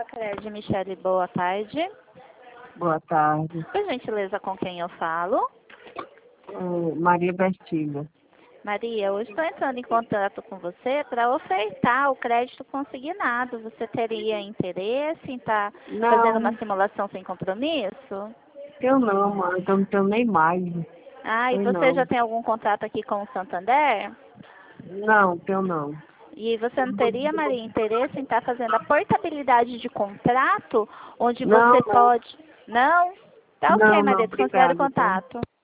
Cred, Michele, boa tarde. Boa tarde. Por gentileza, com quem eu falo? Maria Bertilha. Maria, eu estou entrando em contato com você para ofertar o crédito consignado. Você teria interesse em estar fazendo uma Não, simulação sem compromisso? eu não, mãe, eu não tenho nem mais. Ah, e Eu você já não. tem algum contato aqui com o Santander? Não, tenho não. E você não teria, Maria, interesse em estar fazendo a portabilidade de contrato, onde Não, você não. pode... Não? Tá ok, Não, Maria, desconsidere o obrigada, tá? contato.